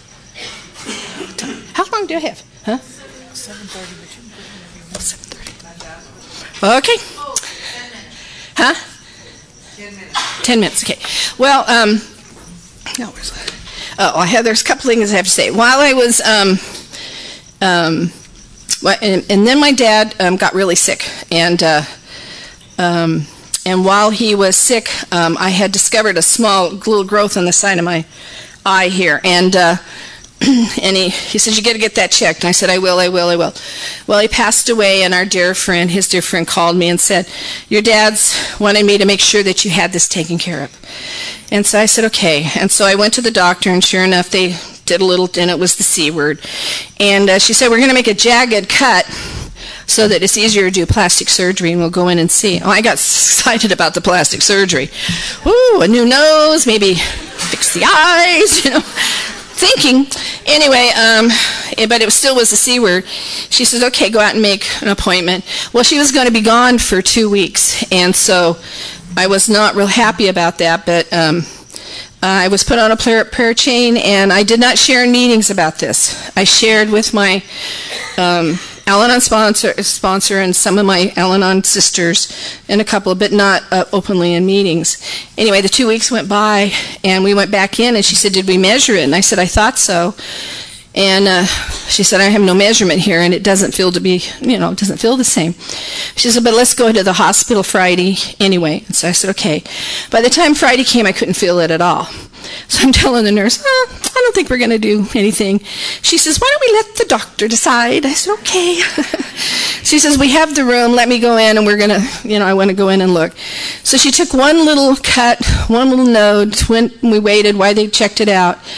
How long do I have? Huh? seven thirty. seven thirty. Okay. Huh? Ten minutes. Ten minutes, okay. Well, um, no, where's that? Oh, I have, there's a couple things I have to say. While I was, um, um, well, and, and then my dad um, got really sick, and uh, um, and while he was sick, um, I had discovered a small little growth on the side of my eye here, and uh, and he, he said, "You got to get that checked." And I said, I will, I will, I will. Well, he passed away, and our dear friend, his dear friend called me and said, "Your dad's wanted me to make sure that you had this taken care of." And so I said, okay. And so I went to the doctor, and sure enough, they did a little, and it was the C word. And uh, she said, "We're going to make a jagged cut so that it's easier to do plastic surgery, and we'll go in and see." Oh, I got excited about the plastic surgery. Ooh, a new nose, maybe fix the eyes, you know. Thinking. Anyway, um, but it still was the C word. She said, "Okay, go out and make an appointment." Well, she was going to be gone for two weeks, and so I was not real happy about that, but um, uh, I was put on a prayer, prayer chain, and I did not share in meetings about this. I shared with my um, Al-Anon sponsor, sponsor and some of my Al-Anon sisters and a couple, but not uh, openly in meetings. Anyway, the two weeks went by, and we went back in, and she said, "Did we measure it?" And I said, "I thought so." And uh, she said, "I have no measurement here, and it doesn't feel to be, you know, it doesn't feel the same." She said, "But let's go to the hospital Friday anyway." And so I said, okay. By the time Friday came, I couldn't feel it at all. So I'm telling the nurse, oh, "I don't think we're going to do anything." She says, "Why don't we let the doctor decide?" I said, okay. She says, "We have the room. Let me go in, and we're going to, you know, I want to go in and look." So she took one little cut, one little node, when we waited while they checked it out.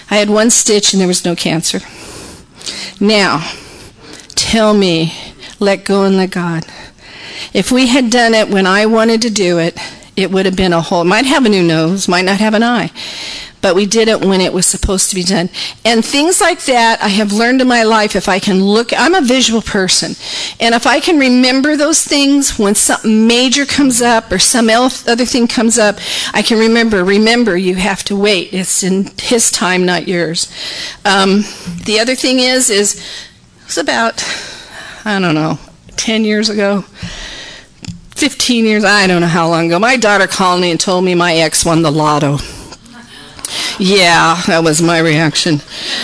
I had one stitch and there was no cancer. Now, tell me, let go and let God. If we had done it when I wanted to do it, it would have been a whole, might have a new nose, might not have an eye. But we did it when it was supposed to be done. And things like that I have learned in my life. If I can look, I'm a visual person. And if I can remember those things when something major comes up or some other thing comes up, I can remember, remember, you have to wait. It's in his time, not yours. Um, the other thing is, is it was about, I don't know, ten years ago, fifteen years, I don't know how long ago. My daughter called me and told me my ex won the lotto. Yeah, that was my reaction.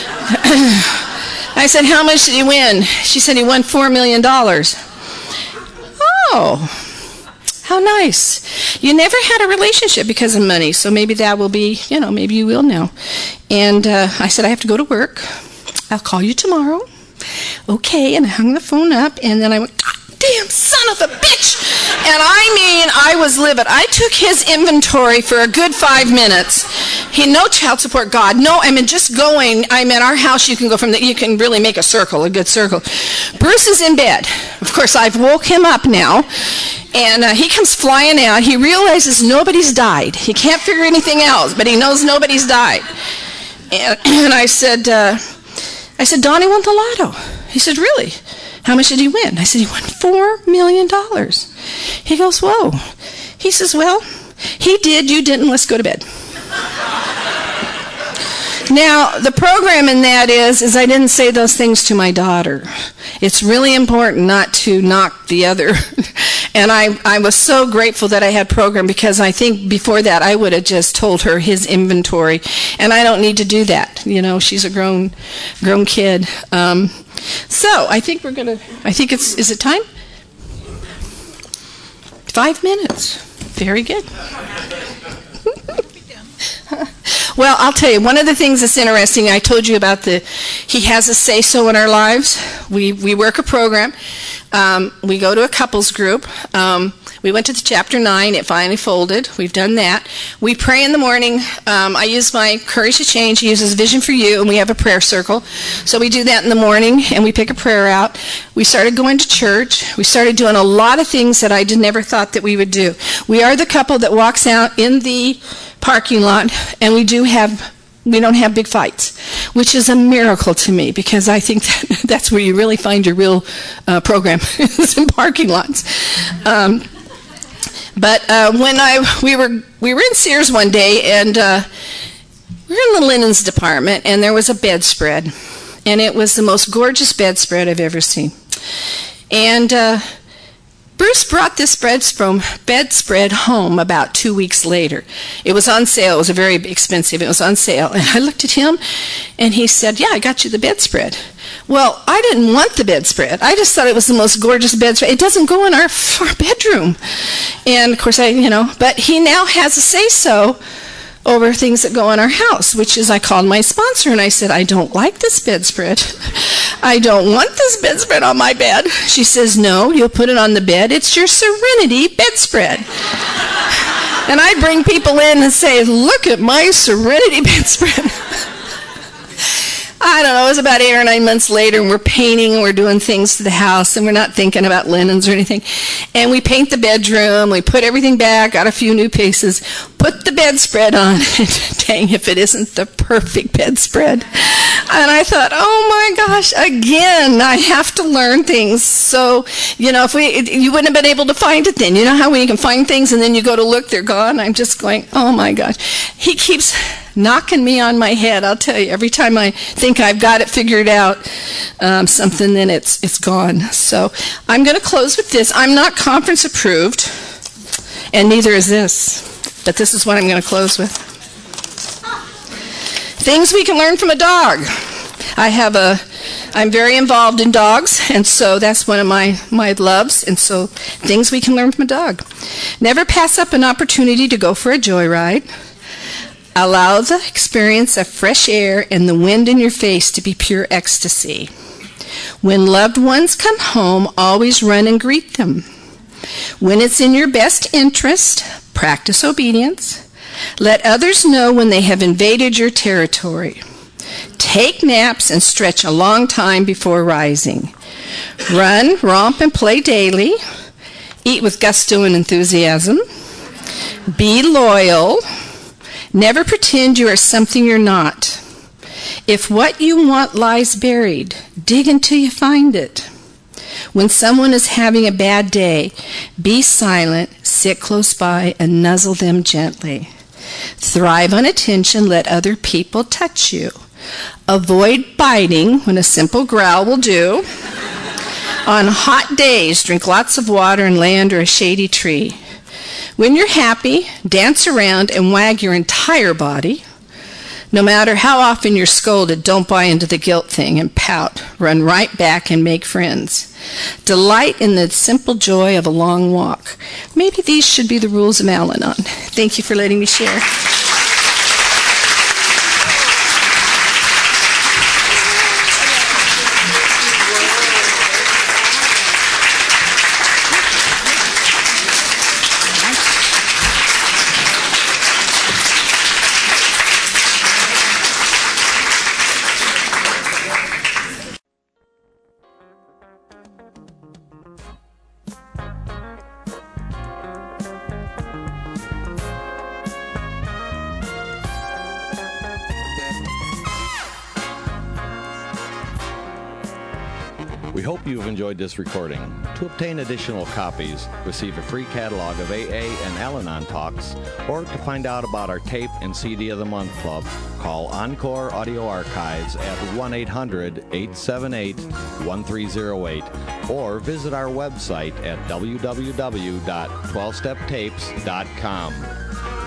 I said, how much did he win? She said he won four million dollars. Oh, how nice. You never had a relationship because of money, so maybe that will be, you know, maybe you will now. And uh, I said, I have to go to work. I'll call you tomorrow. Okay, and I hung the phone up, and then I went, God damn son of a bitch! And I mean, I was livid. I took his inventory for a good five minutes. He, no child support, God. No, I mean, just going. I'm at our house. You can go from the, you can really make a circle, a good circle. Bruce is in bed. Of course, I've woke him up now. And uh, he comes flying out. He realizes nobody's died. He can't figure anything else, but he knows nobody's died. And, and I said, uh, I said, Donnie won the lotto. He said, really? How much did he win? I said, he won four million dollars. He goes, whoa. He says, well, he did, you didn't, let's go to bed. Now, the program in that is, is I didn't say those things to my daughter. It's really important not to knock the other. And I, I was so grateful that I had program, because I think before that I would have just told her his inventory. And I don't need to do that. You know, she's a grown grown kid. Um, so I think we're going to, I think it's, is it time? Five minutes. Very good. Well, I'll tell you, one of the things that's interesting, I told you about the, he has a say-so in our lives. We we work a program. Um, we go to a couples group. Um, we went to the chapter nine. It finally folded. We've done that. We pray in the morning. Um, I use my Courage to Change. He uses Vision for You, and we have a prayer circle. So we do that in the morning, and we pick a prayer out. We started going to church. We started doing a lot of things that I did never thought that we would do. We are the couple that walks out in the parking lot, and we do have, we don't have big fights, which is a miracle to me, because I think that that's where you really find your real uh, program, is in parking lots. Um, but uh, when I we were we were in Sears one day, and uh, we were in the linens department, and there was a bedspread, and it was the most gorgeous bedspread I've ever seen. And uh, Bruce brought this bedspread home about two weeks later. It was on sale. It was very expensive. It was on sale. And I looked at him, and he said, yeah, I got you the bedspread. Well, I didn't want the bedspread. I just thought it was the most gorgeous bedspread. It doesn't go in our, our bedroom. And, of course, I, you know, but he now has a say-so over things that go in our house, which is I called my sponsor, and I said, I don't like this bedspread. I don't want this bedspread on my bed. She says, no, you'll put it on the bed. It's your Serenity bedspread. And I bring people in and say, look at my Serenity bedspread. I don't know, it was about eight or nine months later, and we're painting, and we're doing things to the house, and we're not thinking about linens or anything. And we paint the bedroom, we put everything back, got a few new pieces, put the bedspread on, and dang if it isn't the perfect bedspread. And I thought, oh my gosh, again, I have to learn things. So, you know, if we, you wouldn't have been able to find it then. You know how when you can find things and then you go to look, they're gone? I'm just going, oh my gosh. He keeps knocking me on my head, I'll tell you. Every time I think I've got it figured out, um, something, then it's it's gone. So I'm going to close with this. I'm not conference approved, and neither is this. But this is what I'm going to close with. Things we can learn from a dog. I have a, I'm very involved in dogs, and so that's one of my, my loves, and so things we can learn from a dog. Never pass up an opportunity to go for a joyride. Allow the experience of fresh air and the wind in your face to be pure ecstasy. When loved ones come home, always run and greet them. When it's in your best interest, practice obedience. Let others know when they have invaded your territory. Take naps and stretch a long time before rising. Run, romp, and play daily. Eat with gusto and enthusiasm. Be loyal. Never pretend you are something you're not. If what you want lies buried, dig until you find it. When someone is having a bad day, be silent, sit close by, and nuzzle them gently. Thrive on attention, let other people touch you. Avoid biting when a simple growl will do. On hot days, drink lots of water and lay under a shady tree. When you're happy, dance around and wag your entire body. No matter how often you're scolded, don't buy into the guilt thing and pout. Run right back and make friends. Delight in the simple joy of a long walk. Maybe these should be the rules of Al-Anon. Thank you for letting me share. We hope you've enjoyed this recording. To obtain additional copies, receive a free catalog of A A and Al-Anon talks, or to find out about our tape and C D of the Month Club, call Encore Audio Archives at one eight hundred, eight seven eight, one three zero eight or visit our website at w w w dot twelve step tapes dot com.